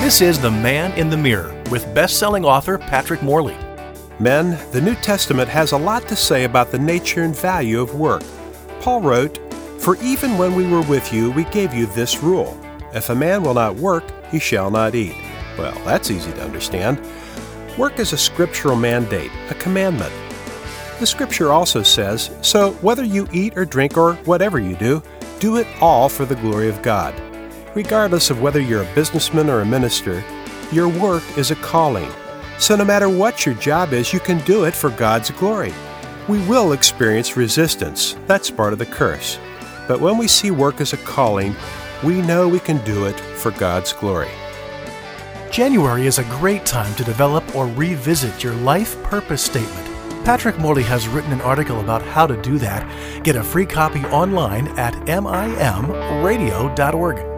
This is The Man in the Mirror with best-selling author Patrick Morley. Men, the New Testament has a lot to say about the nature and value of work. Paul wrote, "For even when we were with you, we gave you this rule. If a man will not work, he shall not eat." Well, that's easy to understand. Work is a scriptural mandate, a commandment. The scripture also says, "So whether you eat or drink or whatever you do it all for the glory of God." Regardless of whether you're a businessman or a minister, your work is a calling. So no matter what your job is, you can do it for God's glory. We will experience resistance. That's part of the curse. But when we see work as a calling, we know we can do it for God's glory. January is a great time to develop or revisit your life purpose statement. Patrick Morley has written an article about how to do that. Get a free copy online at mimradio.org.